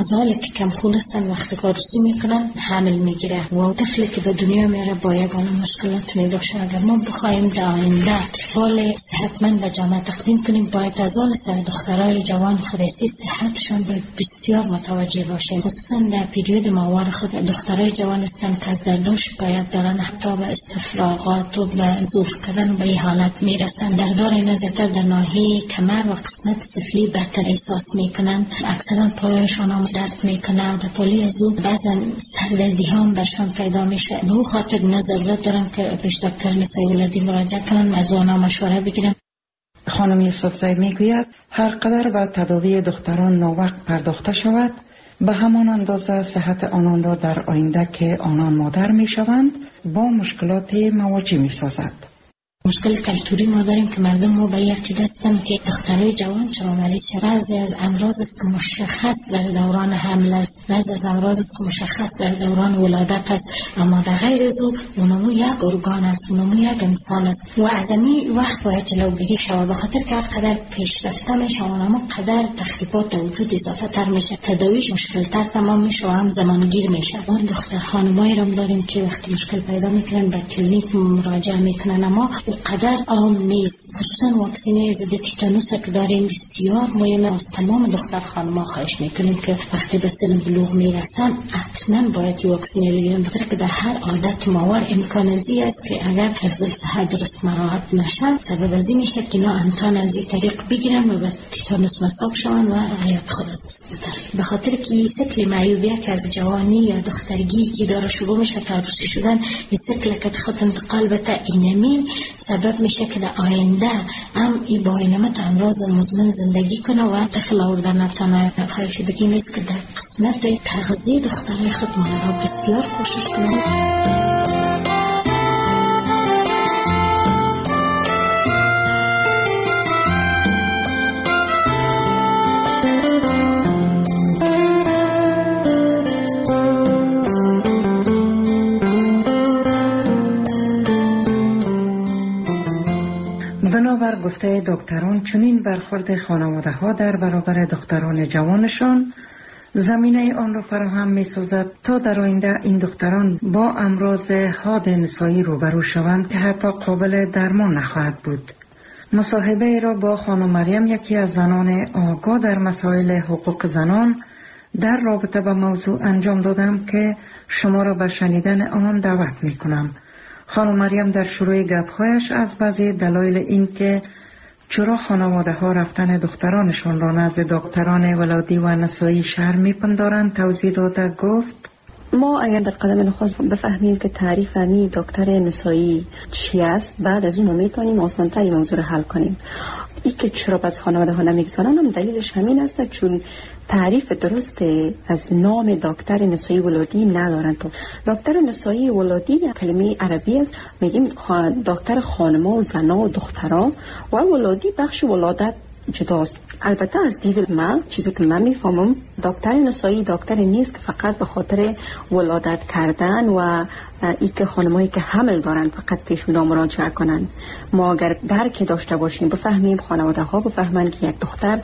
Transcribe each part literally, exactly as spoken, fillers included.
ازاله که کم خون هستن وقتی کارسی میکنن حمل میگیره و طفلی که به دنیا میره با یگانه مشکلات میباشه. اگر ما بخوایم در آینده اطفال صحتمند به جامعه تقدیم کنیم باید از اول سر دخترای جوان خودسی صحتشان به بسیار متوجه باشیم، خصوصا در پیریود ماهوار خود. دخترای جوان هستن که از درداش شکایت دارن، حتی به استفراغات و به زور کردن و به این حالت میرسن. دردار اینا زیادتر در ناحیه کمر و قسمت سفلی بهتر احساس میکنن، اکثرا پایشان هم درد میکنه. در پولی از اون بعضا سردردی ها هم برشان پیدا میشه. به اون خاطر اینا ضرورت دارن که پیش دکتر نسای ولادی مراجعه کنن، از اونا مشوره بگیرن. خانم یوسفزی میگوید هر قدر به تداوی دختران ناوقت پرداخته شود به همان اندازه صحت آنان را در آینده که آنان مادر میشوند با مشکلات مواجه میسازد. مشکل کلتوری ما داریم که مردم ما به یک عقیده هستند که دخترای جوان چرا مریض شد. بعضی از امراض است که مشخص برای دوران حمل است، بعضی از امراض است که مشخص برای دوران ولادت است، اما در غیر از او اونمو یک ارگان است، اونمو یک انسان است و از این وقت باید جلوگیری شود. به خاطر که هر قدر پیشرفته میشه اونمو قدر تخریبات در وجود اضافه تر میشه، تداویش مشکل تر تمام میشه و هم زمانگیر میشه. ما دختر خانمایی رو داریم که وقتی مشکل پیدا میکنن به کلینیک مراجعه میکنن، اما قدر عام نیست. خصوصا واکسینه ضد تیتانوس که داریم بسیار مهمه. از تمام دختر خانم‌ها خواهش میکنیم که وقتی به سن بلوغ میرسن حتما باید واکسینه بگیرن، بخاطر که در هر عادت ماور امکان ازی است که اگر حفظ صحت درست مراعات نشه سبب ازی میشه که اینا امتحان از این طریق بگیرن و به تیتانوس مصاب شون و حیات خود از دست بدن. به خاطر که این سیکل معیوبیه که از جوانی یا دخترگی که داره شروع میشه تا عروسی شدن، این سیکل که بخواد انتقال بده اینمی سبب میشه که در آینده هم این با اینمت امراض مزمن زندگی کنه و طفل آوردن نتانه. خواهش بگیم است که در قسمت تغذیه دخترای خود مادرها بسیار کوشش کنند. بنابر گفته دکتران چنین برخورد خانواده ها در برابر دختران جوانشان زمینه آن را فراهم می سازد تا در آینده این دختران با امراض حاد نسایی روبرو شوند که حتی قابل درمان نخواهد بود. مصاحبه را با خانم مریم، یکی از زنان آگاه در مسائل حقوق زنان، در رابطه با موضوع انجام دادم که شما را به شنیدن آن دعوت می کنم. خانم مریم در شروع گپ‌هایش از بعضی دلایل این که چرا خانواده ها رفتن دخترانشان را نزد دکتران ولادی و نسایی شرم می‌پندارند توضیح داده گفت: ما اگر در قدم نخست بفهمیم که تعریف می دکتر نسایی چی است، بعد از اون ما میتونیم آسان‌تر این موضوع رو حل کنیم. ای که چرا باز خانواده ها نمیگذارن هم دلیلش همین است چون تعریف درست از نام دکتر نسایی ولادی ندارن. تو دکتر نسایی ولادی کلمه عربی است، میگیم دکتر خانما و زنا و دختران و ولادی بخش ولادت جداست. البته از دید من چیزی که من میفهمم دکتر نسایی دکتر نیست که فقط به خاطر ولادت کردن و ای که خانمایی که حمل دارن فقط پیش اونا مراجعه کنن. ما اگر درک داشته باشیم بفهمیم، خانواده ها بفهمن که یک دختر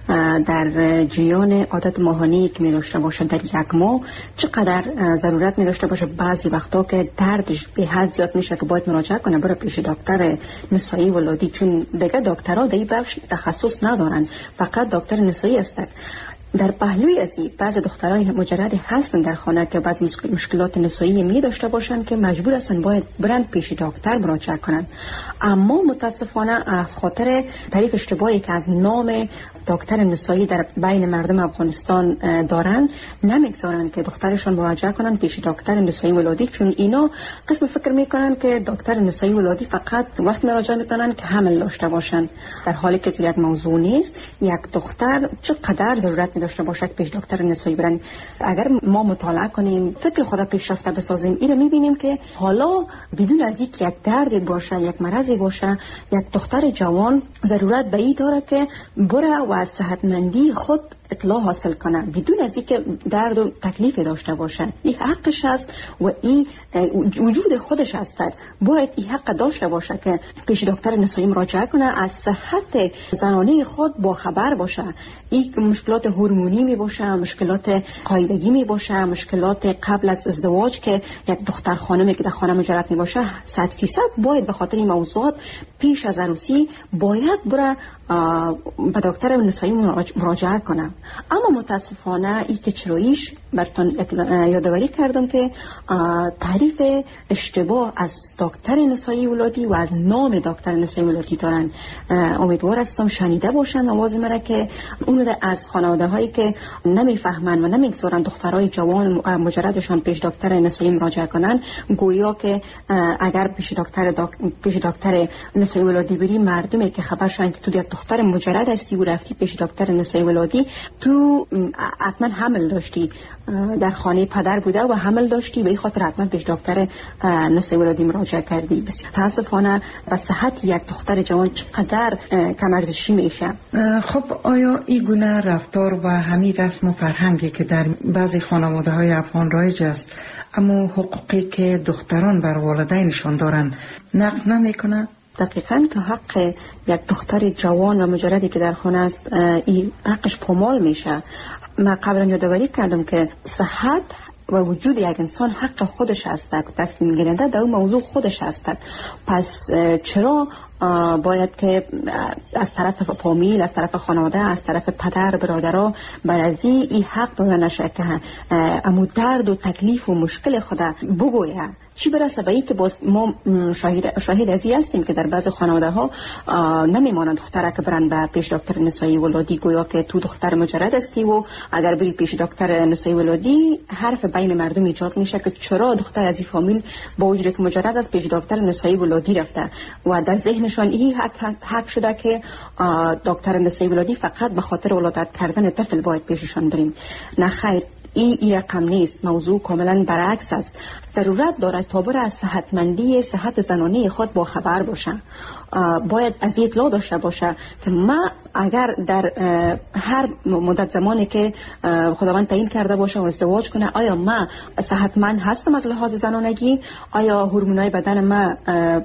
در جریان عادت ماهانه‌ای که می داشته باشه در یک ماه چقدر ضرورت می داشته باشه، بعضی وقتا که دردش به حد زیاد میشه که باید مراجعه کنه برای پیش دکتر نسایی ولادی، چون دیگه دکترها در این بخش تخصص ندارن، فقط دکتر نسایی هستند. در پهلوی از این بعض دخترای مجرد هستن در خانه که بعض مشکلات نسایی می داشته باشن که مجبور هستن باید برن پیش دکتر مراجعه کنن، اما متاسفانه از خاطر تعریف اشتباهی که از نام دکتر نسایی در بین مردم افغانستان دارن نمیگذارن که دخترشون مراجعه کنن پیش دکتر نسایی ولادی، چون اینا قسم فکر میکنن که دکتر نسایی ولادی فقط وقت مراجعه میکنن که حمل داشته باشن، در حالی که تو یک موضوع نیست. یک دختر چقدر ضرورت داشته باشه پیش دکتر نسایی برن. اگر ما مطالعه کنیم، فکر خود پیشرفته بسازیم، این رو میبینیم که حالا بدون از اینکه یک درد باشه، یک مرضی باشه، یک دختر جوان ضرورت به این داره که بره و از صحتمندی خود اطلاع حاصل کنه بدون از اینکه درد و تکلیف داشته باشه. این حقش است و این وجود خودش است. باید این حق داشته باشه که پیش دکتر نسایی مراجعه کنه، از صحت زنانه خود با خبر باشه. این مشکلات هورمونی می باشه، مشکلات قاعدگی می باشه، مشکلات قبل از ازدواج که یک دختر خانمی که در خانه مجرد می باشه، صد فیصد باید به خاطر این موضوعات پیش از عروسی باید بره به دکتر نسایی مراجعه کنه. اما متاسفانه این که چراییش براتون یادآوری کردم که تعریف اشتباه از دکتر نسایی ولادی و از نام دکتر نسایی ولادی دارن. امیدوار هستم شنیده باشن آواز مرا که اون از خانواده هایی که نمیفهمن و نمیگذارن دخترای جوان مجردشان پیش دکتر نسایی مراجعه کنن، گویا که اگر پیش دکتر دک... پیش دکتر نسایی ولادی بری، مردمی که خبرشن که تو یک دختر مجرد هستی و رفتی پیش دکتر نسایی ولادی، تو حتما حمل داشتی، در خانه پدر بوده و حمل داشتی، به این خاطر حتما پیش دکتر نسایی ولادی مراجعه کردی. بسیار متاسفانه به صحت یک دختر جوان چقدر کم ارزشی میشه. خب آیا این گونه رفتار و همین رسم و فرهنگی که در بعضی خانواده های افغان رایج است، اما حقوقی که دختران بر والدینشان دارن نقض نمیکنه؟ دقیقاً که حق یک دختر جوان و مجردی که در خانه است این حقش پامال میشه. من قبلا یادآوری کردم که صحت و وجود یک انسان حق خودش است، تصمیم گیرنده در اون موضوع خودش است. پس چرا باید که از طرف فامیل، از طرف خانواده، از طرف پدر برادرها بر از این حق داده نشه که امو درد و تکلیف و مشکل خود بگویه؟ چی برسه به این که باز ما شاهد شاهد از این هستیم که در بعض خانواده ها نمیمانند دختره که برن به پیش دکتر نسایی ولادی، گویا که تو دختر مجرد هستی و اگر بری پیش دکتر نسایی ولادی حرف بین مردم ایجاد میشه که چرا دختر از این فامیل با وجود که مجرد است پیش دکتر نسایی ولادی رفته و در ذهنشان این حق, حق شده که دکتر نسایی ولادی فقط به خاطر ولادت کردن طفل باید پیششان بریم. نه خیر، این ای رقم نیست. موضوع کاملا برعکس است. ضرورت دارد تا بر از صحتمندی صحت زنانه خود با خبر باشه. باید از اطلاع داشته باشه که ما اگر در هر مدت زمانی که خداوند تعیین کرده باشه و ازدواج کنه، آیا ما صحتمند هستم از لحاظ زنانگی؟ آیا هورمونای بدن ما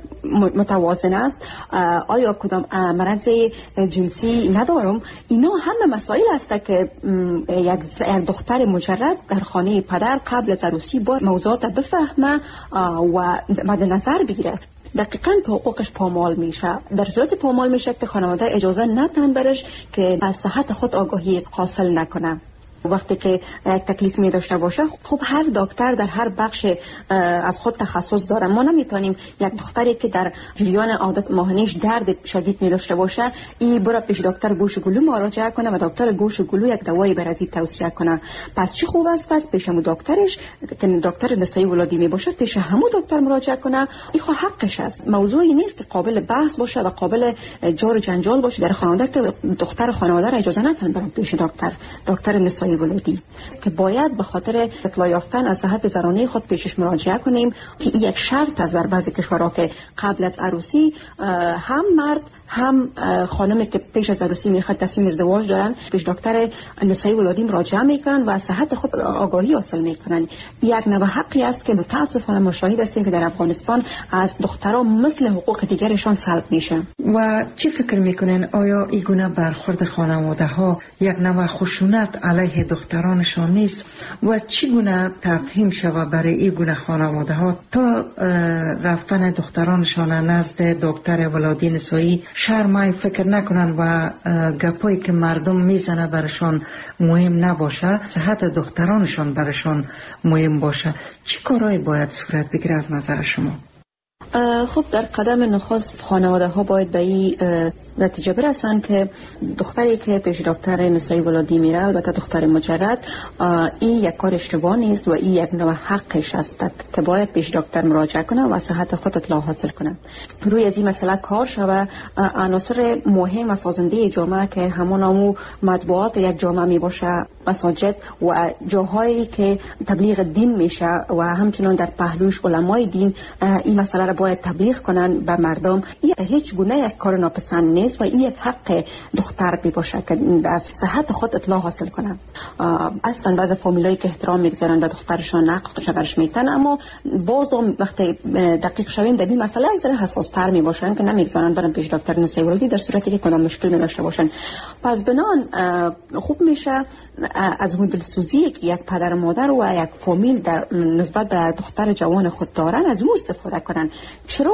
متوازن است؟ آیا کدام مرض جنسی ندارم؟ اینا همه مسائل است که یک دختر مجرد در خانه پدر قبل از عروسی با موضوعات بفهمه و مد نظر بگیره. دقیقاً که حقوقش پامال میشه. در صورت پامال میشه که خانواده اجازه ندن برش که از صحت خود آگاهی حاصل نکنه. وقتی که یک تکلیف می داشته باشه، خب هر دکتر در هر بخش از خود تخصص داره. ما نمیتونیم یک دختری که در جریان عادت ماهانیش درد شدید می داشته باشه این برای پیش دکتر گوش و گلو مراجعه کنه و دکتر گوش و گلو یک دوایی برای توصیه کنه. پس چی خوب است پیش همون دکترش که دکتر نسایی ولادی می باشه پیش همون دکتر مراجعه کنه. این خو حقش است. موضوعی نیست که قابل بحث باشه و قابل جار و جنجال باشه در خانواده که دختر خانواده را اجازه ندن برای پیش دکتر دکتر نسایی ولادی، که باید به خاطر اطلاع یافتن از صحت زنانه خود پیشش مراجعه کنیم که این یک شرط است در بعضی کشورها که قبل از عروسی هم مرد هم خانمی که پیش از عروسی میخواد تصمیم ازدواج دارن پیش دکتر نسایی ولادی مراجعه میکنن و از صحت خود آگاهی حاصل میکنن. یک نوع حقی است که متاسفانه ما شاهد هستیم که در افغانستان از دختران مثل حقوق دیگرشان سلب میشه. و چی فکر میکنین آیا این گونه برخورد خانواده ها یک نوع خشونت علیه دخترانشان نیست و چی گونه تفهیم شود برای این گونه خانواده ها تا رفتن دخترانشان نزد دکتر ولادی نسایی شرمای فکر نکنن و گپایی که مردم میزنه برشان مهم نباشه، صحت دخترانشان برشان مهم باشه؟ چی کارهایی باید صورت بگیره از نظر شما؟ خب در قدم نخست خانواده ها باید به این نتیجه برسن که دختری که پیش دکتر نسایی ولادی میره، البته دختر مجرد، این یک کار اشتباه نیست و این یک نوع حقش است که باید پیش دکتر مراجعه کنه و صحت خود اطلاع حاصل کنه. روی از این مسئله کار شود. عناصر مهم و سازنده جامعه که همون همون مطبوعات یک جامعه می باشه مساجد و جاهایی که تبلیغ دین میشه و همچنان در پهلوش علمای دین این مسئله را باید تبلیغ کنن به مردم. این هیچ گونه یک کار ناپسند نیست و این حق دختر می باشه که از صحت خود اطلاع حاصل کنن. اصلا بعضی فامیلایی که احترام میگذارن به دخترشان نقش برش میتن، اما باز وقتی دقیق شویم در این مسئله یک ذره حساس تر می باشن که نمیگذارن برن پیش دکتر نسایی ولادی در صورتی که کدام مشکل می داشته باشن. پس بنان خوب میشه از اون دلسوزی که یک پدر و مادر و یک فامیل در نسبت به دختر جوان خود دارن از اون استفاده کنن. چرا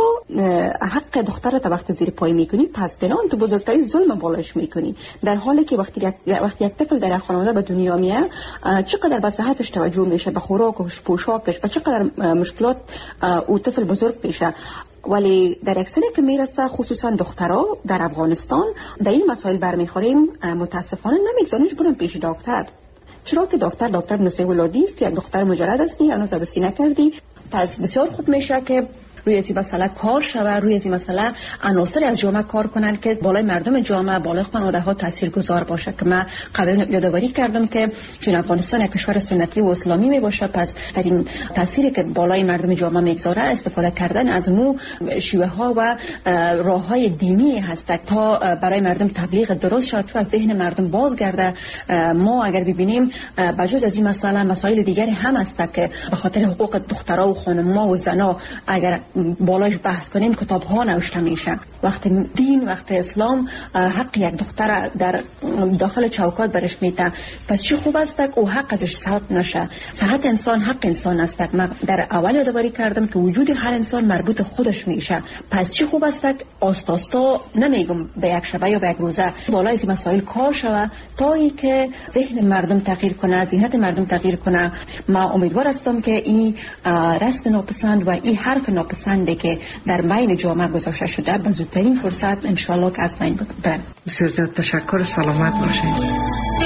حق دختر تا وقت زیر پای میکنی، پس بنان تو بزرگترین ظلم بالایش میکنی، در حالی که وقتی یک وقتی یک طفل در خانواده به دنیا میاد چقدر به صحتش توجه میشه، به خوراکش، پوشاکش، و چقدر مشکلات او طفل بزرگ میشه. ولی در اکثر که میرسه خصوصا دخترها در افغانستان در این مسائل برمیخوریم، متاسفانه نمیگذارنش برن پیش دکتر. چرا که دکتر دکتر نسایی ولادی است، یک دختر مجرد هستی، هنوز عروسی نکردی. پس بسیار خوب میشه که روی این مسئله کار شود، روی این مسئله عناصر از جامعه کار کنن که بالای مردم جامعه، بالای خانواده‌ها تاثیرگذار باشه. که من قبلا یادآوری کردم که چون افغانستان یک کشور سنتی و اسلامی می باشه، پس در این تاثیری که بالای مردم جامعه میگذاره استفاده کردن از نو شیوه ها و راه های دینی هست تا برای مردم تبلیغ درست شد و از ذهن مردم بازگرده. ما اگر ببینیم بجز از این مسئله مسائل دیگری هم هست که به خاطر حقوق دخترها و خانم‌ها و زنها اگر بالاش بحث کنیم کتاب ها نوشته میشه. وقت دین، وقت اسلام حق یک دختر در داخل چوکات برش میته، پس چی خوب است که او حق ازش صحت نشه. صحت انسان حق انسان است. من در اول یادآوری کردم که وجود هر انسان مربوط خودش میشه. پس چی خوب است که آستا آستا نمیگم به یک شبه یا به یک روزه بالای این مسائل کار شوه تا ای که ذهن مردم تغییر کنه، ذهنیت مردم تغییر کنه. ما امیدوار هستم که این رسم ناپسند و این حرف ناپسندی که در بین جامعه گذاشته شده به زودترین فرصت ان شاء الله که از بین بره. بسیار زیاد تشکر، سلامت باشید.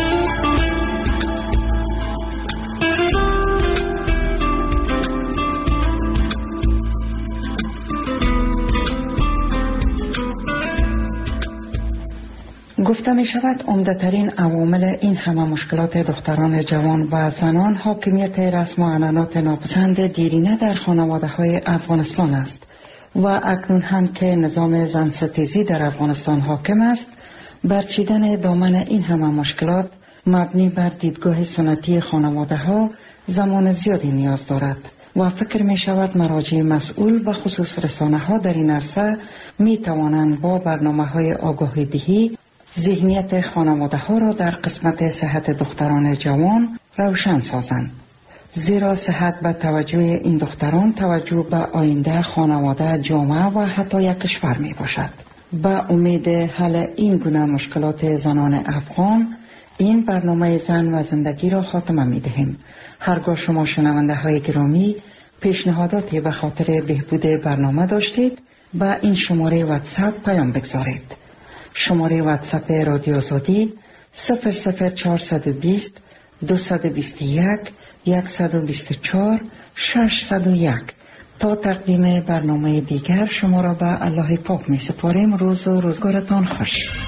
گفته می شود عمده‌ترین عوامل این همه مشکلات دختران جوان و زنان حاکمیت رسم و عنعنات ناپسند دیرینه در خانواده های افغانستان است و اکنون هم که نظام زن ستیزی در افغانستان حاکم است، برچیدن دامن این همه مشکلات مبنی بر دیدگاه سنتی خانواده ها زمان زیادی نیاز دارد و فکر می شود مراجع مسئول و خصوص رسانه ها در این عرصه می توانند با برنامه های آگاهی دهی ذهنیت خانواده ها را در قسمت صحت دختران جوان روشن سازند. زیرا صحت به توجه این دختران توجه به آینده خانواده، جامعه و حتی یک کشور می باشد. با امید حل این گونه مشکلات زنان افغان، این برنامه زن و زندگی را خاتمه می دهیم. هرگاه شما شنونده های گرامی پیشنهاداتی به خاطر بهبود برنامه داشتید، با این شماره واتساپ پیام بگذارید. شماره واتساپ رادیو آزادی صفر صفر چهارصد و بیست دویست و بیست و یک صد و بیست و چهار ششصد و یک. تا تقدیم برنامه دیگر شما را به الله پاک می سپاریم. روز و روزگارتان خوش.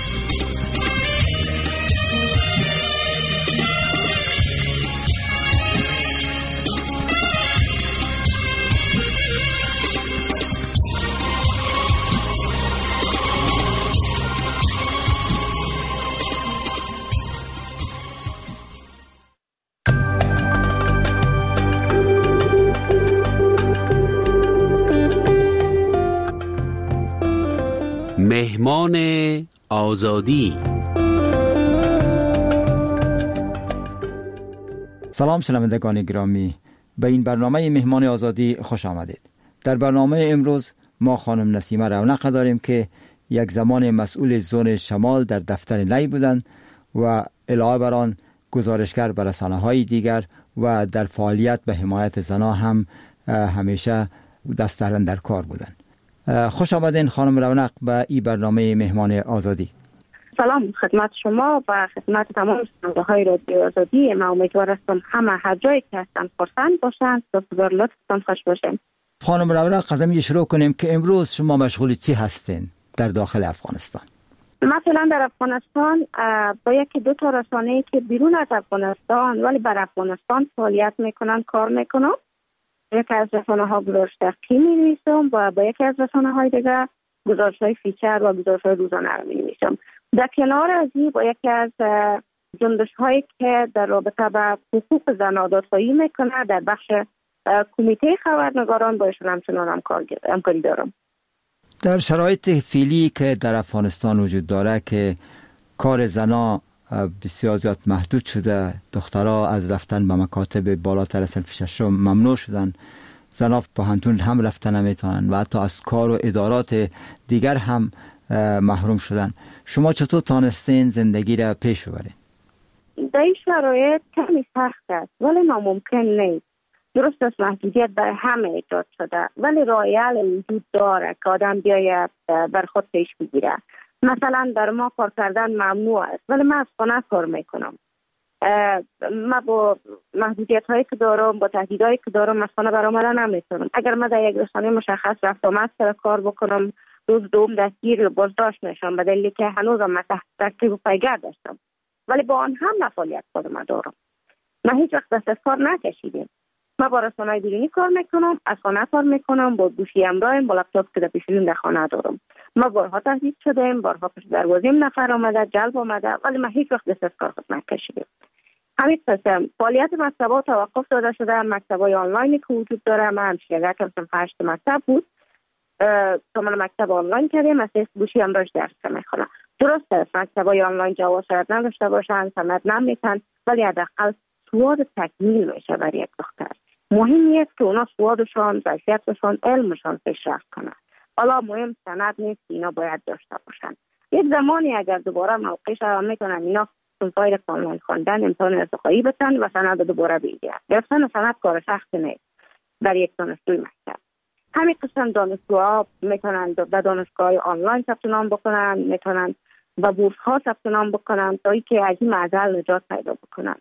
مهمان آزادی. سلام شنوندگان گرامی، به این برنامه مهمان آزادی خوش آمدید. در برنامه امروز ما خانم نسیمه رونق داریم که یک زمان مسئول زون شمال در دفتر نی بودند و علاوه بر آن گزارشگر بر رسانه‌های دیگر و در فعالیت به حمایت زنان هم همیشه دست در کار بودند. خوش آمدین خانم رونق به این برنامه مهمان آزادی. سلام خدمت شما و خدمت تمام شنونده های رادیو آزادی. من امیدوار هستم همه هر جایی که هستن خرسند باشند و بسیار لطفاً خوش باشین. خانم رونق، از همین شروع کنیم که امروز شما مشغول چی هستین در داخل افغانستان؟ مثلا در افغانستان با یکی دو تا رسانه‌ای که بیرون از افغانستان ولی بر افغانستان فعالیت میکنن کار میکنم. یکی از رسانه ها گزارش دقیقی می نویسم و با یکی از رسانه های دیگه گزارش های فیچر و گزارش های روزانه رو می نویسم. در کنار از این با یکی از جنبش هایی که در رابطه با حقوق زن آزادخواهی میکنه در بخش کمیته خبرنگاران با ایشون همچنان همکاری دارم. در شرایط فعلی که در افغانستان وجود داره که کار زنا بسیار زیاد محدود شده، دخترها از رفتن به مکاتب بالاتر از صنف ششم ممنوع شدن، زنا پوهنتون هم رفتن نمیتونن و حتی از کار و ادارات دیگر هم محروم شدن. شما چطور تانستین زندگی را پیش ببرین؟ در این شرایط کمی سخت است ولی ناممکن نیست. درست است محدودیت برای همه ایجاد شده ولی راه حل وجود داره که آدم بیاید بر خود پیش بگیره. مثلا در ما کار کردن ممنوع است ولی من از خانه کار میکنم. من با محدودیت هایی که دارم، با تهدیدهایی که دارم از خانه برآمدن نمیتونم. اگر من در یک رسانه مشخص رفت آمد سر کار بکنم، روز دوم دستگیر بازداشت میشم به دلیلی که هنوزم من تحت تعقیب و پیگرد داشتم. ولی با آن هم من فعالیت خودم دارم. من هیچ وقت دست از کار نکشیدم. من با رسانه‌های بیرونی کار میکنم، از خانه کار میکنم، با گوشی همراهم، با لپتاپ که در پیشونیم در خانه دارم. ما بارها تهدید شدیم، بارها پشت دروازه‌ام نفر آمده، جلب آمده، ولی من هیچ وقت دست از کار خود نکشیدم. همین قسم فعالیت مکتب‌ها توقف داده شده. مکتب‌های آنلاینی که وجود داره، من همشیره کردم هشت مکتب بود. تو من مکتب آنلاین کردیم، از گوشی همراهش درس میخونم. درست است مکتب‌های آنلاین جواز شاید نداشته باشن، سند نمیتن، ولی حداقل سواد تکمیل میشه برای یک دختر. مهم است که اونا سوادشان، ظرفیتشان، علمشان پیشرفت کنند. حالا مهم سند نیست، اینا باید داشته باشن. یک زمانی اگر دوباره موقعش را میکنن اینا صنفای آنلاین خواندن، امتحان ارتقایی بتن و سند دوباره بگیرن. گرفتن سند کار سخت نیست برای یک دانشجوی مکتب. همین قسم دانشجوها میتونن در دانشگاه آنلاین ثبت نام بکنن، میتونن و بورس ها ثبت نام بکنن تا اینکه از این معضل نجات پیدا بکنن.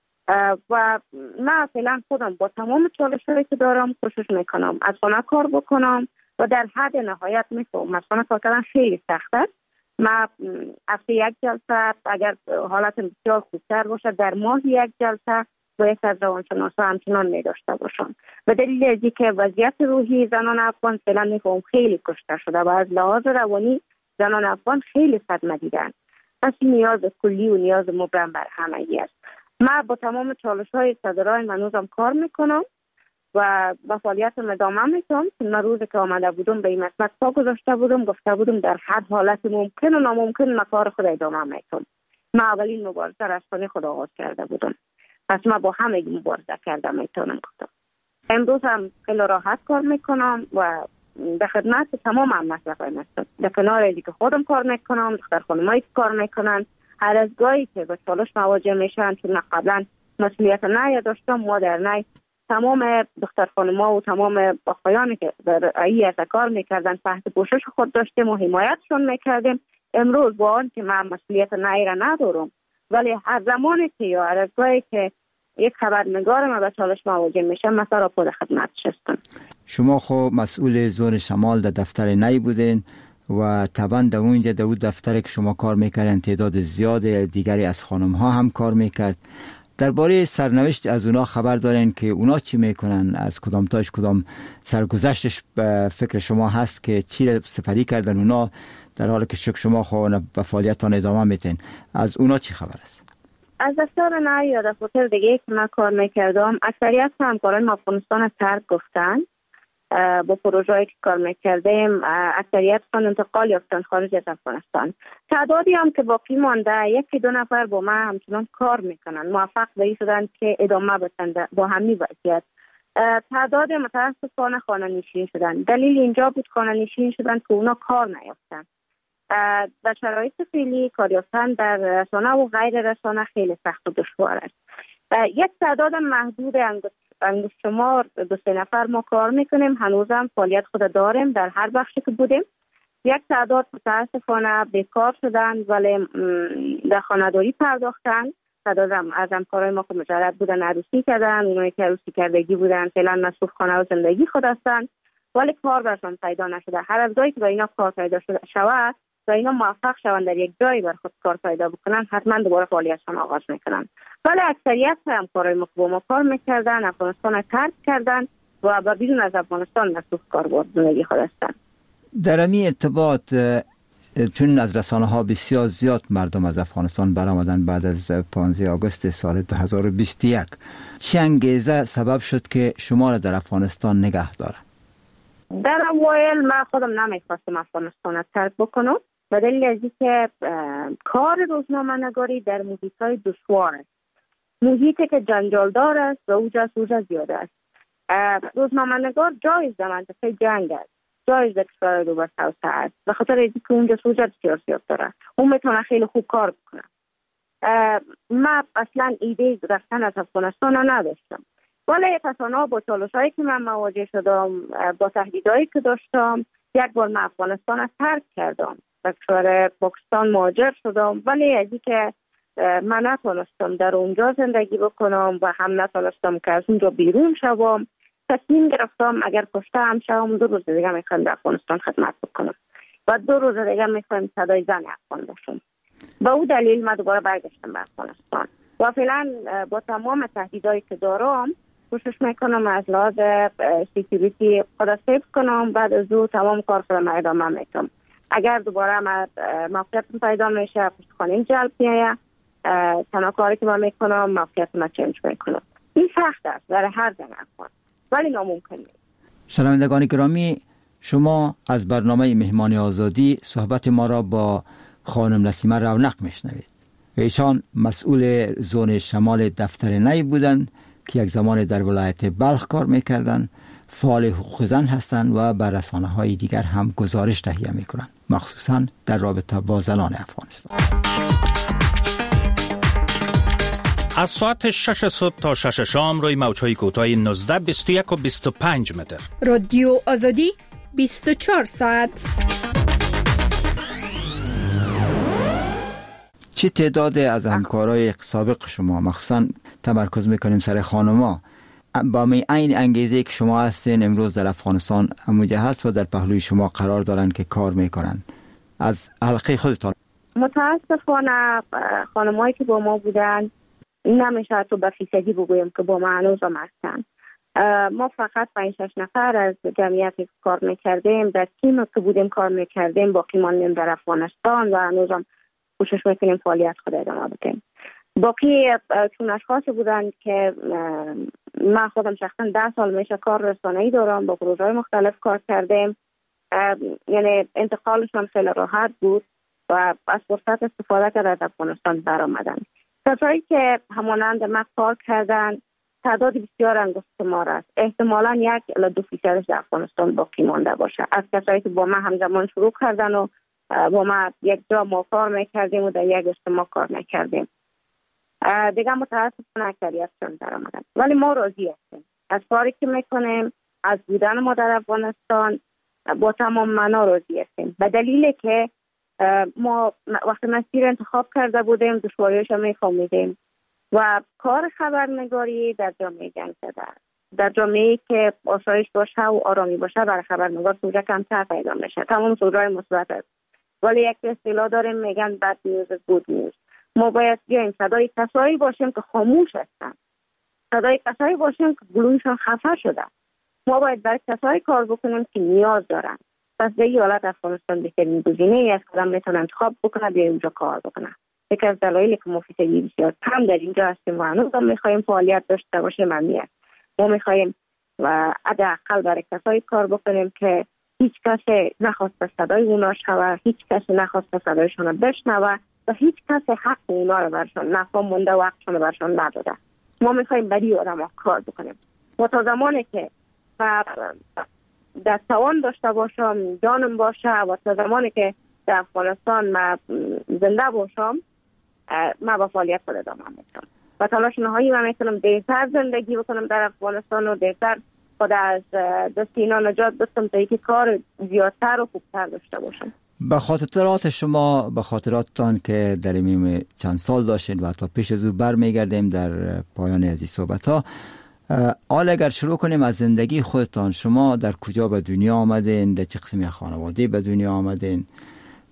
و من فعلا خودم با تمام چالش‌هایی که دارم کوشش میکنم از خانه کار بکنم و در حد نهایت میفهمم از خانه کار کردن خیلی سخت است. من هفته یک جلسه اگر حالت بسیار خوبتر باشه در ماه یک جلسه با یک از روانشناسا همچنان می‌داشته باشم. و دلیل از اینکه وضعیت روحی زنان افغان فعلا میفهمم خیلی کشته شده و از لحاظ روانی زنان افغان خیلی صدمه دیدن. پس نیاز کلی و نیاز مبرم بر همگی است. من با تمام چالش‌های صدرای منوزم کار میکنم و با فعالیتم ادامه میتونم. من روزی که آمده بودم به این مسئله پا گذاشته بودم، گفته بودم در هر حالت ممکن و ناممکن من کار خود ادامه میتونم. من اولین مبارزه را از خانه خود آغاز کرده بودم، پس من با همه مبارزه کرده میتونم. امروز هم خیلی راحت کار میکنم و به خدمت تمام هم مسئله هستم. در کنار اینکه که خودم کار میکنم، دختر خانمایی که کار میکنن، هر از گاهی که به چالش مواجه میشن، چون قبلا مسئولیت نه داشتم، ما در نه تمام دختر خانم‌ها و تمام آقایانی که در ای از کار میکردن تحت پوشش خود داشتیم و حمایتشون میکردیم. امروز با آن که من مسئولیت نه را ندارم، ولی هر زمانی که یا هر از گاهی که یک خبرنگار ما به چالش مواجه میشه، مثلا را پود خدمتش هستم. شما خب مسئول زون شمال در دفتر نی بودین و طبعا در اونجا در اون دفتر که شما کار میکردن تعداد زیاد دیگری از خانم ها هم کار میکرد. درباره سرنوشت از اونا خبر دارین که اونا چی میکنن؟ از کدام تاش کدام سرگذشتش به فکر شما هست که چی رو سپری کردن اونا، در حالی که شک شما خواهن به فعالیتان ادامه میتین؟ از اونا چی خبر است؟ از دفتر نه یا دفتر دیگه که من کار میکردم، اکثریت همکاران افغانستان ترک گفتن. با پروژه‌ای که کار میکردیم اکثریت خان انتقال یافتن خارج از افغانستان. تعدادی هم که باقی مانده، یکی دو نفر با من همچنان کار میکنن، موفق به این شدن که ادامه بدن با همین وضعیت. تعداد متاسفانه خانه نشین شدن. دلیل اینجا بود خانه نشین شدن که اونا کار نیافتن. در شرایط فعلی کار یافتن در رسانه و غیر رسانه خیلی سخت و دشوار است. یک تعداد محدود انگشت شمار دو سه نفر ما کار میکنیم، هنوزم فعالیت خود داریم در هر بخشی که بودیم. یک تعداد متاسفانه بیکار شدن ولی در خانه‌داری پرداختن. تعداد از همکارای ما که مجرد بودن عروسی کردن، اونایی که عروسی کردگی بودن فعلا مصروف خانه و زندگی خود هستن ولی کار برشان پیدا نشده. هر از گاهی که با اینا کار پیدا شده شود و اینا موفق شوند در یک جایی بر خود کار پیدا بکنن، حتما دوباره فعالیتشان آغاز میکنن. ولی اکثریت همکارای ما که با ما کار میکردن افغانستان ترک کردن و با بیرون از افغانستان مصروف کار بود زندگی خود هستن. در این ارتباط چون از رسانه ها بسیار زیاد مردم از افغانستان برآمدن بعد از پانزده آگوست سال دو هزار و بیست و یک، چه انگیزه سبب شد که شما را در افغانستان نگه داره؟ در اوایل من خودم نمیخواستم افغانستان ترک بکنم به دلیل از اینکه کار روزنامه نگاری در محیط‌های دشوار است، محیطی که جنجالدار است و اوجا سوژه زیاده است. روزنامه نگار جایز در منطقه جنگ است، جایز در کشور دو بر توسعه است، به خاطر اینکه اونجا سوژه بسیار زیاد داره، اون میتونه خیلی خوب کار بکنه. من اصلا ایده رفتن از افغانستان نداشتم، ولی پسانا با چالش‌هایی که من مواجه شدم، با تهدیدهایی که داشتم، یک بار من افغانستان را ترک کردم، به کشور پاکستان مهاجر شدم. ولی از اینکه من نتونستم در اونجا زندگی بکنم و هم نتونستم که از اونجا بیرون شوم، تصمیم گرفتم اگر کشته هم شوم دو روز دیگه میخوام در افغانستان خدمت بکنم و دو روز دیگه میخوام صدای زن افغان باشم. با او دلیل من دوباره برگشتم به افغانستان و فعلا با تمام تهدیدایی که دارم کوشش میکنم از لحاظ سکیوریتی خود سیف کنم. بعد از او تمام کار خودم ادامه میدم. اگر دوباره من موقعیتم پیدا میشه پشتخانه‌ام جلب میایه، تنها کاری که من میکنم موقعیتم چنج میکنم. این سخت است برای هر زن افغان ولی ناممکن نیست. شنوندگان گرامی، شما از برنامه مهمان آزادی صحبت ما را با خانم نسیمه رونق میشنوید. ایشان مسئول زون شمال دفتر نی بودند که یک زمان در ولایت بلخ کار میکردند، فعال حقوق زن هستند و بر رسانه های دیگر هم گزارش تهیه میکنند، مخصوصا در رابطه با زنان افغانستان. از ساعت شش صبح تا شش شام روی موج‌های کوتاه نوزده، بیست و یک و بیست و پنج متر. رادیو آزادی بیست و چهار ساعت. چه تعداد از همکارای سابق شما، مخصوصا تمرکز میکنیم سر خانما، با می این انگیزه که شما هستین امروز در افغانستان همونجا هست و در پهلوی شما قرار دارن که کار میکنن، از حلقه خودتان؟ متاسفانه خانمایی که با ما بودن نمیشه تو به فیصدی بگویم که با ما هنوز هم هستن. ما فقط پنج شش نفر از جمعیتی که کار میکردیم در تیم که بودیم کار میکردیم باقی ماندیم در افغانستان و هنوز هم کوشش میکنیم فعالیت خود ادامه بدیم. باقی چون اشخاصی بودن که من خودم شخصا ده سال میشه کار رسانه‌ای دارم، با پروژه‌های مختلف کار کردیم، یعنی انتقالشون خیلی راحت بود و از فرصت استفاده کرده از افغانستان برآمدن. کسایی که همانند من کار کردن تعداد بسیار انگشت شمار است، احتمالاً یک الی دو فیصدش در افغانستان باقی مانده باشه از کسایی که با من همزمان شروع کردن و با ما یک جا ما کار میکردیم و در یک اجتماع کار میکردیم. دیگه متاسفانه اکثریتشون در آمدن، ولی ما راضی هستیم از کاری که میکنیم، از بودن ما در افغانستان با تمام معنا راضی هستیم، به دلیل که ما وقتی مسیر انتخاب کرده بودیم دشواریش هم میفهمیدیم و کار خبرنگاری در جامعه جنگ زده است. در جامعه‌ای که آسایش باشه و آرامی باشه برای خبرنگار سوژه کمتر پیدا میشه، تمام سوژه‌های مثبت است. ولی یک اصطلاح داریم میگن بد نیوز گود نیوز. ما باید بیایم صدای کسایی باشیم که خاموش هستن، صدای کسایی باشیم که گلویشون خفه شده. ما باید برای کسایی کار بکنیم که نیاز دارن. پس در این حالت افغانستان بهترین گزینه است که آدم میتونه انتخاب بکنه بیایم اونجا کار بکنه. یکی از دلایلی که ما فیصدی بسیار کم در اینجا هستیم و هنوز هم میخوایم فعالیت داشته باشیم همین است. ما میخوایم و حداقل برای کسایی کار بکنیم که هیچ کسی نخواسته صدای اونا شوه، هیچ کسی نخواسته صدایشون بشنوه و هیچ کسی حق اونا رو برشون نفهم مونده و حقشون رو برشون نداده. ما میخوایم برای آدم کار بکنیم و تا زمانی که در توان داشته باشم، جانم باشه و تا زمانی که در افغانستان من زنده باشم من با فعالیت خود ادامه میدم و تلاش نهایی من میکنم دیرتر زندگی بکنم در افغانستان و دیرتر خود از دست اینا نجات بدم تا اینکه کار زیادتر و خوبتر داشته باشم. به خاطرات شما، به خاطراتتان که در این چند سال داشتین و تا پیش از او برمیگردیم در پایان از این صحبت ها، حالا اگر شروع کنیم از زندگی خودتان، شما در کجا به دنیا آمدین، در چه قسمی خانواده به دنیا آمدین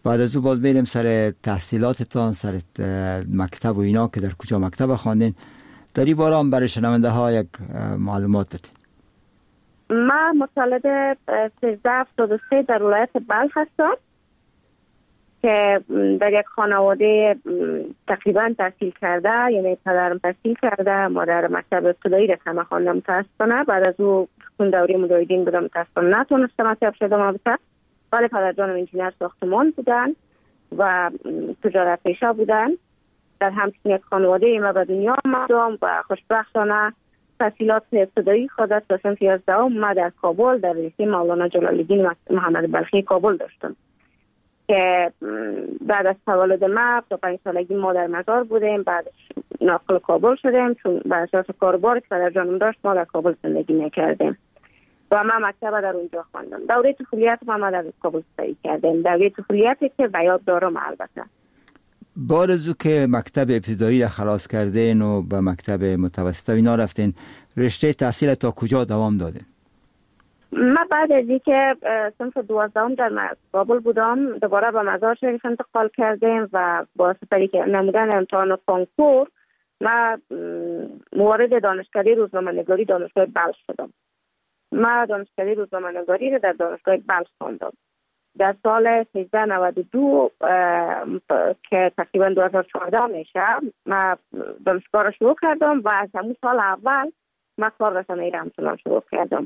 بعد از او باز میریم سر تحصیلاتتان، سر مکتب و اینا که در کجا مکتب خواندین. در این باره هم برای شنونده ها یک معلومات بدین. من متولد سیزده هفتاد و سه در ولایت بلخ هستم که در یک خانواده تقریبا تحصیل کرده، یعنی پدرم تحصیل کرده، مادر مکتب ابتدایی رسانه خواندم متاسفانه. بعد از او اون دوره مدرسین بودم متاسفانه نتونستم مکتب شدم البته، ولی پدرجانم انجینر ساختمان بودن و تجارت پیشه بودن. در همچنین یک خانواده ما به دنیا آمدم و خوشبختانه تحصیلات ابتدایی خود تا صنف یازدهم ما در کابل در رشته مولانا جلال الدین محمد بلخی کابل داشتم که بعد از تولد ما تا پنج سالگی ما در مزار بودیم. بعدش ناقل کابل شدیم چون بر اساس کارباری که پدرجانم داشت ما در کابل زندگی میکردیم و من مکتب در اونجا خواندم. دوره طفولیت ما در کابل سپری کردیم، دوره طفولیتی که به یاد دارم. البته بارزو که مکتب ابتدایی را خلاص کردین و به مکتب متوسط و اینا رفتین، رشته تحصیل تا کجا دوام دادین؟ من بعد از اینکه صنف دوازدهم در کابل بودم دوباره به مزار شریف انتقال کردیم و با سپری که نمودن امتحان کنکور من موارد دانشکده روزنامه‌نگاری دانشگاه بلخ شدم. من دانشکده روزنامه‌نگاری را در دانشگاه بلخ خواندم. در سال سیزده نود و دو که تقریبا دو هزار و چهارده میشه من دانشگاه را شروع کردم و از همون سال اول من کار رسانه‌ای را همچنان شروع کردم.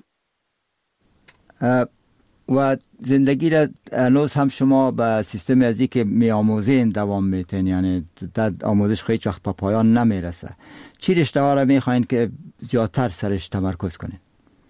و زندگی را هنوز هم شما به سیستم ازی که می آموزین دوام میتین، یعنی در آموزش خیلی وقت پا پایان نمیرسه. چی رشته ها را میخواین که زیادتر سرش تمرکز کنین؟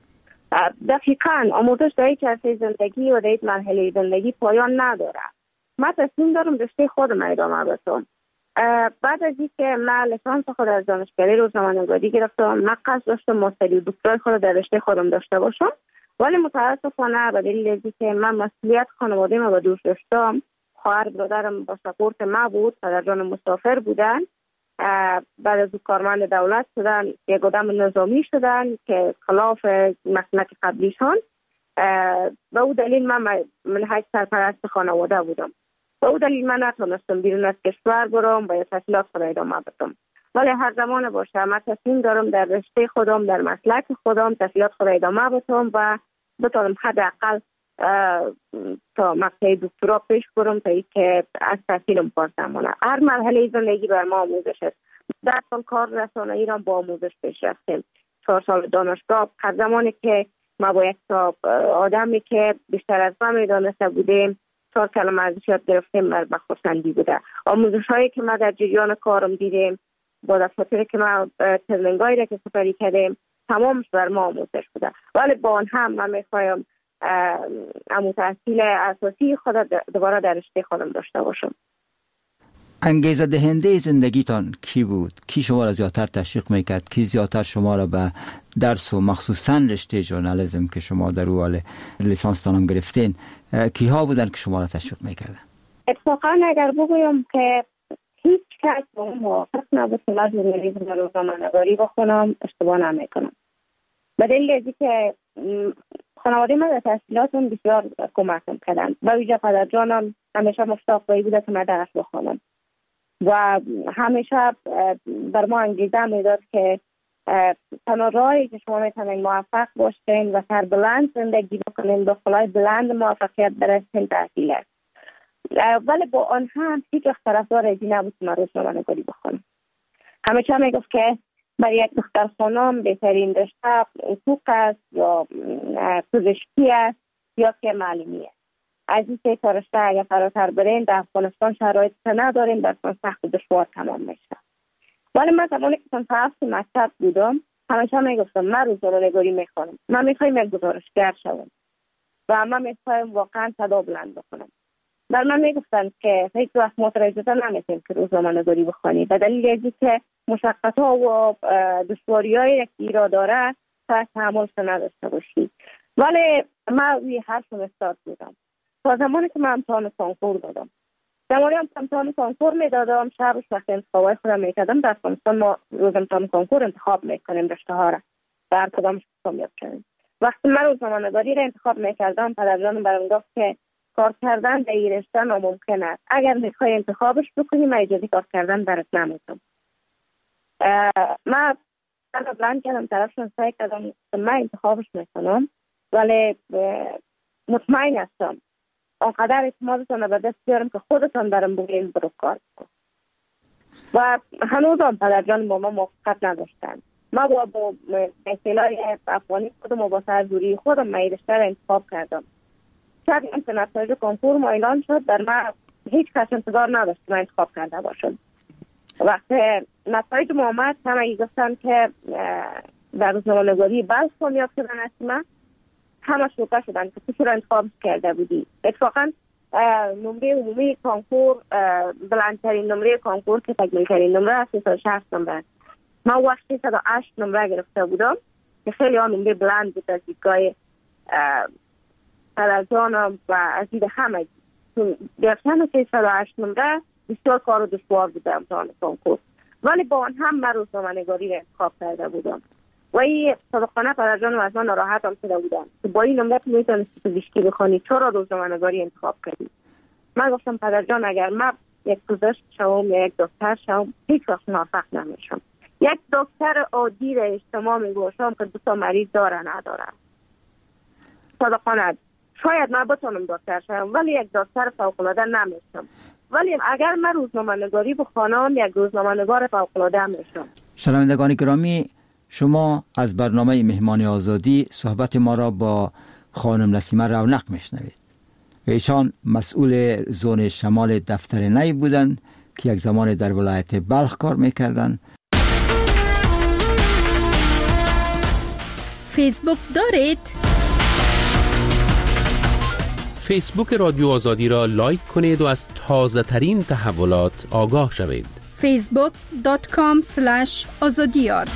دقیقاً آموزش در یک عرصه زندگی و در یک مرحله زندگی پایان نداره. من تصمیم دارم رشته خودم ادامه بدم. بعد از اینکه من لیسانس خود از دانشکده روزنامه‌نگاری گرفتم، من قصد داشتم ماستری و دکترای خود در رشته خودم داشته باشم، ولی متاسفانه به دلیل اینکه من مسئولیت خانواده ما به دوش داشتم، خواهر برادرم با سپورت ما بود، پدرجانم مسافر بودن، بعد از کارمند دولت شدن، یک آدم نظامی شدن که خلاف مسلک قبلیشان. به او دلیل من من حیث سرپرست خانواده بودم. به او دلیل من نتونستم بیرون از کشور برم و تحصیلات خود ادامه بدم. ولی هر زمان باشه من تصمیم دارم در رشته خودم، در مسلک خودم تحصیلات خود ادامه بدم و بتونم حداقل تا مقطع دکترا پیش برم تا اینکه از تحصیلم پاس نمونه. هر مرحله زندگی بر ما آموزش است. در سال کار رسانه‌ای را با آموزش پیش رفتیم. چهار سال دانشگاه، هر زمانی که ما با یک آدمی که بیشتر از ما میدانسته بودیم چهار کلمه ازش یاد گرفتیم، بر بخورسندی بوده. آموزش هایی که ما در جریان کارم دیدیم با دفاتری که ما ترنینگایی را که سپری کردیم تمامش بر ما آموزش بوده. ولی با آن هم من میخوایم امو تحصیل اساسی خود دوباره در رشته خودم داشته باشم. انگیزه دهنده زندگیتان کی بود؟ کی شما را زیادتر تشویق میکرد؟ کی زیادتر شما را به درس و مخصوصا رشته ژورنالیسم که شما در او حال لیسانس هم گرفتین، کی ها بودن که شما را تشویق میکردن؟ اتفاقا اگر بگویم که هیچ کس با اون موافق نبود که من ژورنالیسم و روزنامه‌نگاری بخونم، اشتباه نمیکنم. به دلیل اینکه که خانواده من در تحصیلاتم بسیار کمکم کردن و ویژه پدرجانم همیشه مشتاق به این بوده که من درس بخونم و همیشه بر ما انگیزه میداد که تنها راهی که شما میتونید موفق باشین و سر بلند زندگی بکنین، با خلای بلند موفقیت برسین تحصیل است. ولی با آن هم هیچ وقت طرفدار ازی نبود که من روزنامه‌نگاری بخونم. همیشه میگفت که برای یک دختر خانم بهترین رشته حقوق است یا پزشکی است یا که معلمی است. از این سه تا رشته اگر فراتر برین در افغانستان شرایط نداریم، در سخت و دشوار تمام میشه. ولی من زمانی که صنف هفت مکتب بودم همیشه میگفتم من روزنامه‌نگاری میخوام، من میخوایم یک گزارشگر شوم و من میخوایم واقعا صدا بلند بکنم. در من میگفتن که هیچ وقت مترجمه نمیتونیم که روزنامه‌نگاری بخونی به دلیل اینکه مشقت‌ها و دشواری‌هایی که ایراد داره تا تحملش نداشته باشی. ولی من روی حرف استاد بودم تا زمانی که من امتحان کنکور دادم. زمانی هم امتحان کنکور میدادم، شبش وقت انتخابای خودم میکردم. در افغانستان ما روز امتحان کنکور انتخاب میکنیم رشته ها را و هر کدامش کامیاب شدیم. وقتی من روزنامه‌نگاری را انتخاب میکردم پدرجانم برام گفت که کار کردن در این رشته ناممکن است. اگر میخوای انتخابش بکنی من اجازه کار کردن برات نمیدم. من قبلا کردم طرفشون سعی کردم من انتخابش میکنم، ولی مطمئن هستم آنقدر اعتمادتان به دست بیارم که خودتان برم بگیم برو کار کن. و هنوز هم پدر جان با ما موافقت نداشتن. ما با با اصطلاح افغانی خودم و با سرزوری خودم من رشته را انتخاب کردم. شاید این که نتایج کنکور ما اعلان شد در من هیچ کس انتظار نداشت من انتخاب کرده باشم. وقتی نتایج ما آمد همه گفتن که در روزنامه‌نگاری بلخ کامیاب شدن هستیم، همه شوکه شدن که تو چرا انتخاب کرده بودی. اتفاقا نمره عمومی کنکور بلندترین نمره کنکور که تکمیل ترین نمره سیصد و شصت نمره، ما وقتی سیصد و هشت نمره گرفته بودم که خیلی ها نمره بلند بود از دیدگاه پدرجانم و از دید همه. گرفتن سیصد و هشت نمره بسیار کار و دشوار بوده امتحان کنکور، ولی با آن هم من روزنامه‌نگاری را انتخاب کرده بودم و این صادقانه پدرجانم از من ناراحت هم شده بودم که با این نمره میتونستی پزشکی بخوانی، چرا روزنامه‌نگاری انتخاب کردی؟ من گفتم پدرجان اگر من یک پزشک شوم یا یک دکتر شوم هیچ وقت موفق نمیشم. یک دکتر عادی را اجتماع میگوشم که دو تا مریض داره نداره. صادقانه شاید من بتونم دکتر شوم ولی یک دکتر فوق‌العاده نمیشم، ولی اگر من روزنامه‌نگاری بخوانم یک روزنامه‌نگار فوق‌العاده میشم. شنوندگان گرامی، شما از برنامه مهمان آزادی صحبت ما را با خانم نسیمه رونق میشنوید. ایشان مسئول زون شمال دفتر نی بودند که یک زمان در ولایت بلخ کار میکردند. فیسبوک دارید؟ فیسبوک رادیو آزادی را لایک کنید و از تازه ترین تحولات آگاه شوید. فیسبوک دات کام اسلش آزادیار.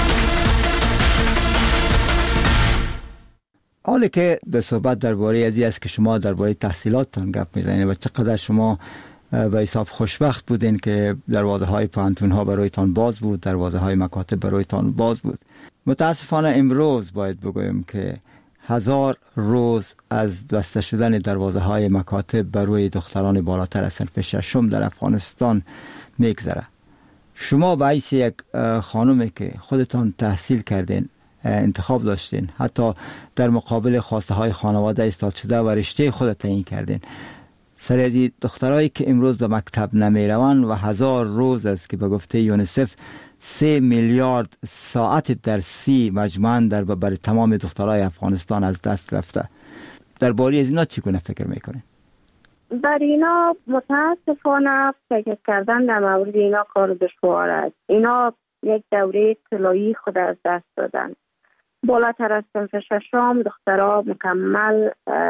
حالا که به صحبت درباره ازی است که شما درباره تحصیلاتتان گپ میزنید و چقدر شما به حساب خوشبخت بودین که دروازه های پانتون ها برایتان باز بود، دروازه های مکاتب برایتان باز بود. متاسفانه امروز باید بگویم که هزار روز از بسته شدن دروازه های مکاتب برای دختران بالاتر از صنف ششم در افغانستان میگذره. شما به حیث یک خانومی که خودتان تحصیل کردین، انتخاب داشتین، حتی در مقابل خواسته های خانواده ایستاد شده و رشته خود تعیین کردین، سر از دخترایی که امروز به مکتب نمی روند و هزار روز است که به گفته یونیسف سه میلیارد ساعت درسی مجموعاً در بر تمام دخترای افغانستان از دست رفته. درباره از اینا چگونه فکر میکنین؟ در اینا متاسفانه فکر کردن در مورد اینا کار دشوار است. اینا یک دوره طلایی خود از دست دادن. بالاتر از صنف ششم دخترها مکمل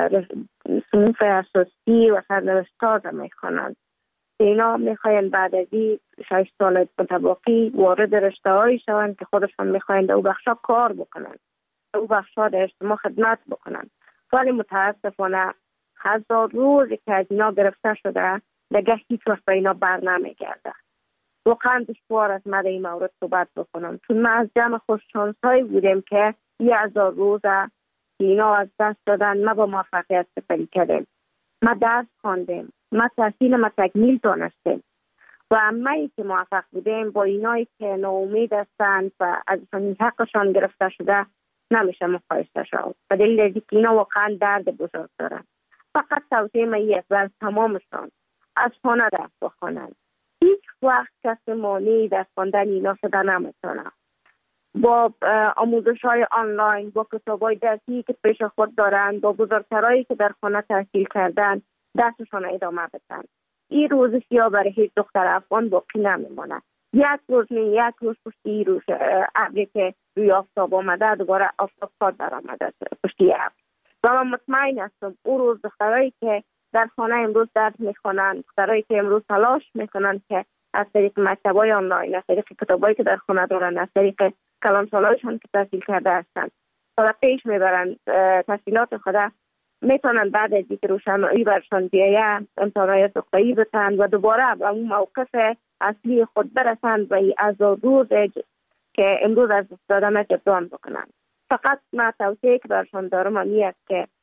صنف اساسی و سرنوشت‌ها میخوانند. اینا میخواین بعد از این شش سال متباقی وارد رشته هایی شوند که خودشان میخواین در او بخشا کار بکنند، در او بخشا در اجتماع خدمت بکنند. ولی متاسفانه هزار روزی که از اینا گرفته شده دیگه هیچ وقت اینا بر نمیگرده. واقعا دشوار از من این مورد صحبت بکنم، چون من از جمع خوششانس هایی بودیم که یه هزار روزه اینا از دست دادن. ما با موفقیت سپری کردیم، ما درس خواندیم، ما تحصیل ما تکمیل دانستیم و همه‌ای که موفق بودیم با اینایی که ناامید هستند و ازشان حقشان گرفته شده نمیشه مقایسه شد. به دلیل اینکه اینا واقعا درد بزرگ دارن. فقط توصیه من یک از تمامشان از خانه درس بخوانند. هیچ وقت کسی مانعی در خواندن اینا شده نمیتونه. با آموزش های آنلاین، با کتاب های درسی که پیش خود دارند، با بزرگترایی که در خانه تحصیل کردن درسشان ادامه بدن. این روز سیاه برای هیچ دختر افغان باقی نمیمونه. یک روز نه یک روز پشتی روز ابری که روی آفتاب آمده دوباره آفتاب خود در آمده پشتی ابر. و من مطمئن هستم اون روز دخترایی که در خانه امروز درس میخوانند، دخترایی که امروز تلاش میکنند که از طریق مکتب‌های آنلاین، از طریق کتابایی که در خانه دارن، از طریق کلانسالایشان که تحصیل کرده هستند تا پیش میبرند تحصیلات خود، میتونن بعد از اینکه روشنایی برشان بیاید امتحانات دکترایی بتن و دوباره به اون موقف اصلی خود برسند و از روز که امروز از دادن جبران بکنند. فقط من توصیه که برشان دارم این است که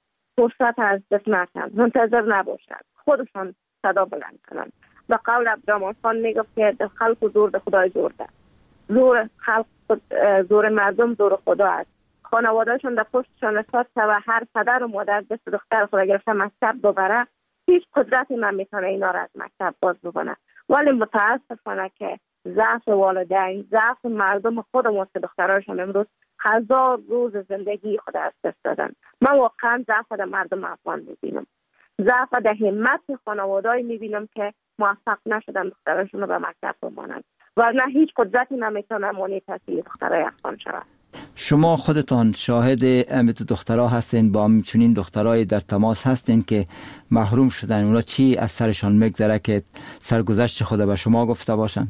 فرصت از دست نکنن، منتظر نباشن، خودشان صدا بلند کنن. به قول عبدالرحمن خان میگفت که خلق و زور ده خدای زور ده، زور خلق زور مردم زور خدا است. خانوادهشون در پشتشان استاد و هر پدر و مادر دست دختر خود گرفته مکتب ببره، هیچ قدرتی نمیتونه اینا را از مکتب باز بکنه. ولی متاسفانه که ضعف والدین، ضعف مردم خودمون که دخترایشون امروز هزار روز زندگی خود از دست دادن. من واقعا ضعف در مردم افغان میبینم، ضعف در همت خانواده‌ای میبینم که موفق نشدن دخترایشون رو به مکتب بمانند و نه هیچ قدرتی نمیتونه مانع تحصیل دخترای افغان شود. شما خودتان شاهد امت دخترها هستین، با همچنین دخترای در تماس هستین که محروم شدن، اونا چی از سرشان میگذره که سرگذشت خود به شما گفته باشن؟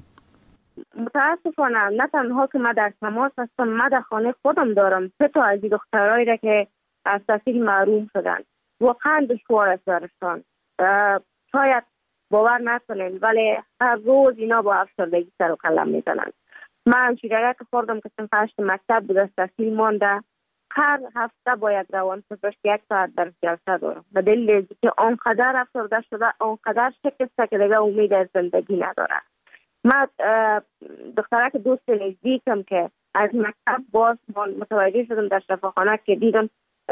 متاسفانه نه تنها که من در تماس هستم، من در خانه خودم دارم سه تا از این دخترایی را که از تحصیل محروم شدن. واقعا دشوار است برشان، شاید باور نکنین ولی هر روز اینا با افسردگی سر و کله میزنن. من شیرگه که خوردم که صنف هشت مکتب بود، از تحصیل مانده، هر هفته باید روان پزشک یک ساعت در جلسه دارم به دلیل که آنقدر افسرده شده، آنقدر شکسته که دیگه امید از زندگی نداره. من دخترک دوست نزدیکم که از مکتب باز متوجه شدم در شفاخانه که دیدم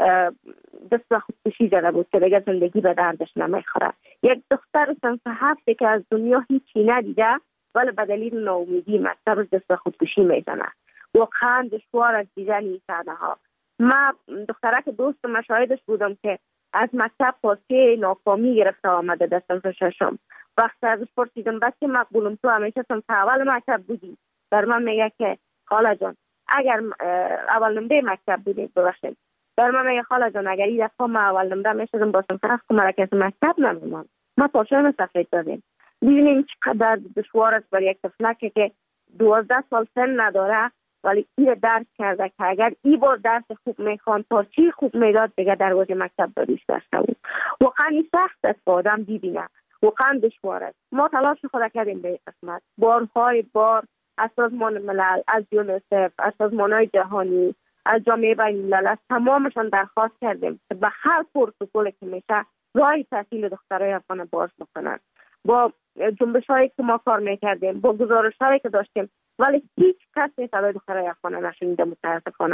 دست به خودکشی زده بود که دیگه زندگی به دردش نمیخوره. یک دختر صنف هفته که از دنیا هیچی ندیده ولی به دلیل ناامیدی مکتب دست به خودکشی میزنه. واقعا دشوار از دیدن این صحنه ها. من دخترک دوست مشاهدش بودم که از مکتب پاسه ناکامی گرفته آمده در صنف ششم. وقتی ازش پرسیدم بچه مقبولم تو همیشه صنف اول مکتب بودی؟ در من میگه که خاله جان اگر اول نمره مکتب بودی ببخشید. در من میگه خاله جان اگر این دفعه ما اول نمره میشدم با صنف هفت که مرکز مکتب نمیمان ما پاشم سفید دادیم. ببینیم چقدر دشوار است برای یک طفلک که دوازده سال سن نداره ولی این درک کرده که اگر این بار درس خوب میخوان پارچی خوب میداد دیگه دروازه مکتب داریش داشته بود. واقعا این سخت است که آدم ببینه، واقعا دشوار است. ما تلاش خود کردیم به قسمت بارهای بار از سازمان ملل، از یونیسف، از سازمان‌های جهانی، از جامعه بین‌الملل، از تمامشان درخواست کردیم که به هر پروتکلی که میشه راه تحصیل دخترای افغان باز بکنن. با جنبش‌هایی که ما کار میکردیم، با گزارش‌هایی که داشتیم ولی هیچ کس صدای دخترای افغان نشنیده متاسفانه.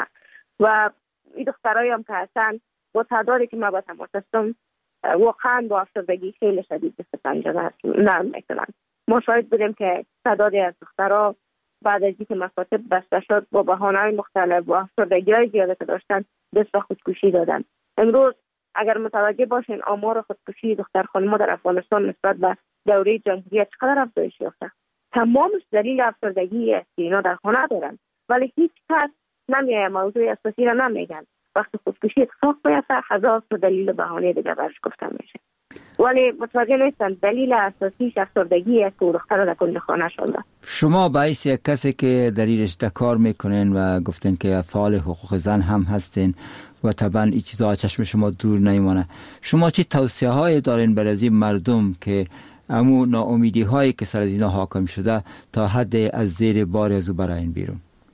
و این دخترایی هم که هستن با تعدادی که ما با تماس هستم واقعا با افسردگی خیلی شدید دست پنجه نرم میکنن. ما شاهد بودیم که تعدادی از دخترها بعد از اینکه مکاتب بسته شد با بهانه‌های مختلف با افسردگی‌های زیاده که داشتن دست به خودکشی دادن. امروز اگر متوجه باشین آمار خودکشی دختر خانم‌ها در افغانستان نسبت به دوره جمهوریت چقدر افزایش یافته. تمامش دلیل افسردگی است که اینا در خانه دارن ولی هیچ کس نمیاد موضوع اساسی را نمیگن. وقتی خودکشی اتفاق بیفته هزار تا دلیل و بهانه دیگه برش گفته میشه ولی متوجه نیستن دلیل اساسیش افسردگی است که دختر در کنج خانه شده. شما باعث یک کسی که دلیلش در کار میکنین و گفتین که فعال حقوق زن هم هستین و طبعا این چیزا چشم شما دور نمیمانه، شما چی توصیه های دارین برای از این مردم که امو ناامیدی هایی که سر از اینا حاکم شده تا حد از زیر بار از او براین بیرون؟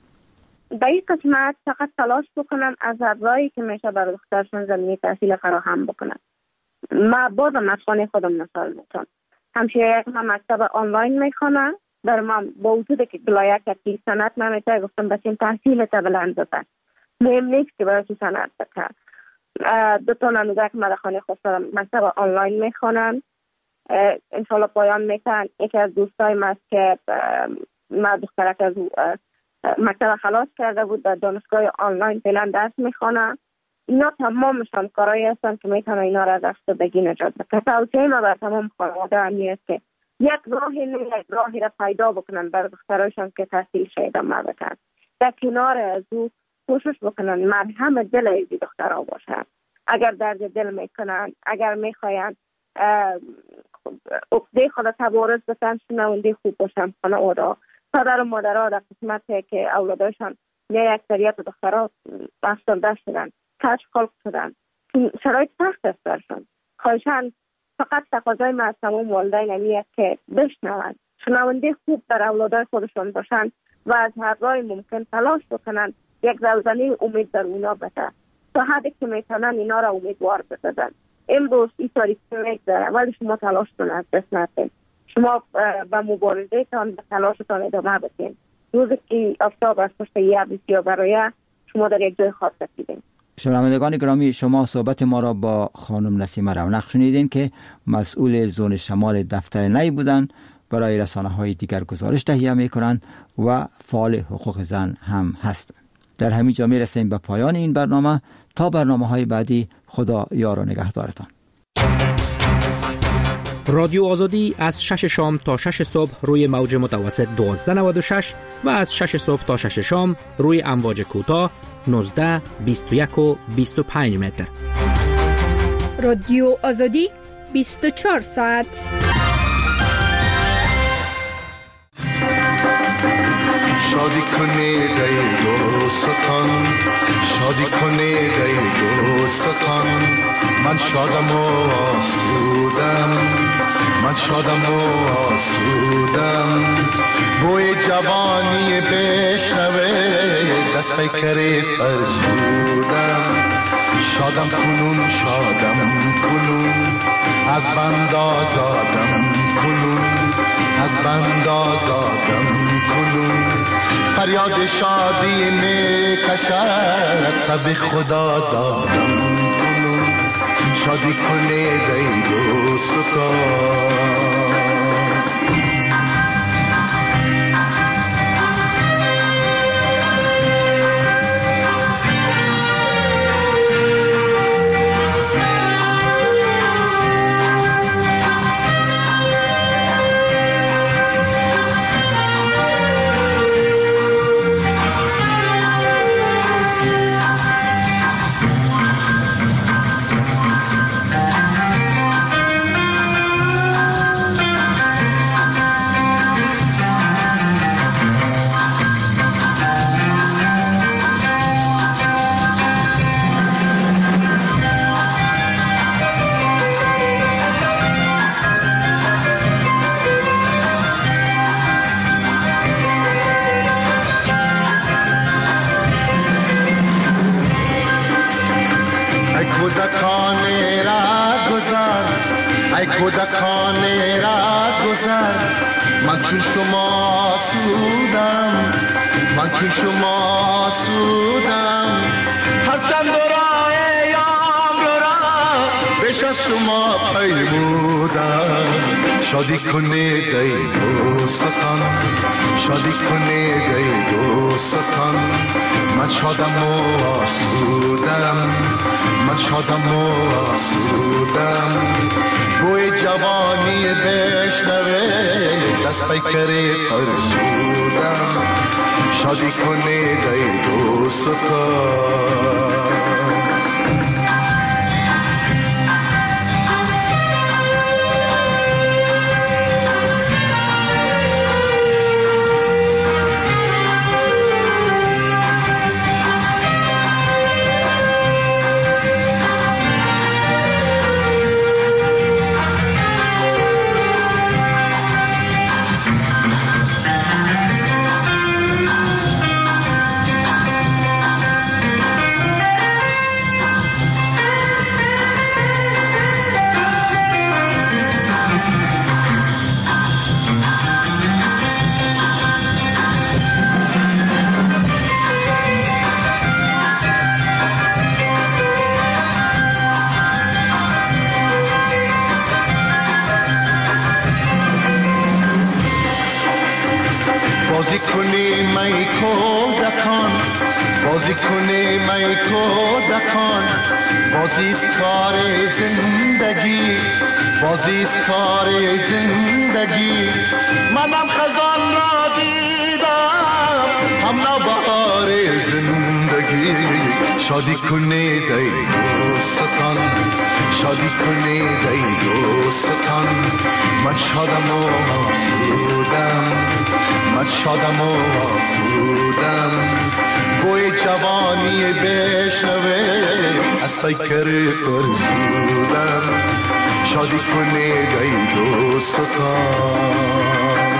در این قسمت فقط تلاش بکنن از راهی که میشه برای دخترشون زمینه تحصیل فراهم بکنن. ما بازم از خانه خودم مثال میتونم همشه یک من مکتب آنلاین میخوانم در من با وجود که بلایه که سنت نمیشه گفتم بچین تحصیل تا بلند بپن مهم نیست که برای تو سنت بکن. دو تا نموده که من در خانه خودم مکتب آنلاین میخوانم انشالله پایان میکن. یکی از دوستای من است که من دخترک از مکتب خلاص کرده بود در دانشگاه آنلاین فعلا درس میخوانم. اینا تمامشان کارایی هستن که میتونه اینا را از افسردگی نجات بده. توصیه ما بر تمام خانواده همی است که یک راهی نه یک راهی را پیدا بکنن برای دخترایشان که تحصیل شده مربوطن. در کنار از او کوشش بکنن مرهم دل از دخترها باشن. اگر درد دل میکنن، اگر میخواین عقده خود تبارز بسن، شنونده خوب باشن خانواده. پدر و مادرها در قسمتی که اولادشان نه اکثریت دخترها افسرده شدن، کشف خلق شدن، شرایط سخت است برشان. خواهشان فقط تقاضای ما از تمام والدین همی است که بشنوند، شنونده خوب در اولادای خودشان باشند و از هر راه ممکن تلاش بکنند یک زلزله امید در اونا بده. تا حدی که میتونن اینا را امیدوار بسازن. امروز این تاریخ میگذره ولی شما تلاشتون از دست ندید. شما به مبارزه تان به تلاشتان ادامه بدین. روزی که آفتاب از پشت یه بسیار برای شما در یک جای خاص رسیدین. شنوندگان گرامی، شما صحبت ما را با خانم نسیمه رونق شنیدین که مسئول زون شمال دفتر نی بودند. برای رسانه های دیگر گزارش تهیه می کنند و فعال حقوق زن هم هستند. در همین جا می رسیم به پایان این برنامه. تا برنامه های بعدی، خدا یار و نگهدارتان. رادیو آزادی از شش شام تا شش صبح روی موج متوسط دوازده نود و شش و از شش صبح تا شش شام روی امواج کوتاه نوزده، بیست و یک و بیست و پنج متر. رادیو آزادی بیست و چهار ساعت. شادی کنید ای دوستان، شادی کنید ای دوستان، من شادم و آسودم، من شادم و آسودم. بوی جوانی بشنوه دست پیکری فرسودم. شادم کنون شادم کنون از بند آزادم کنون از بند آزادم کنون. فریاد شادی می کشد تب خدا دادم کنون. شادی کنید ای دوستان. کودکان را گذر، من چون شما سودم، من چون شما سودم. هرچند راه یام را بیش از شما پیمودم. شادی کنید ای دوستان، شادی کنید ای دوستان. من شادم و آسودم، من شادم و آسودم. بوی جوانی بشنوه دست پیکری فرسودم. شادی کنید ای دوستان. بازی کنی می کودکان، بازی کنی می کودکان. بازی کار زندگی، بازی کار زندگی. منم خزان را دیدم، هم نوبهار زندگی. شادی کنید ای دوستان، شادی کنید ای دوستان. من شادم و آسودم، من شادم و آسودم. بوی جوانی بشنوه از پیکر فرسودم. شادی کنید ای دوستان.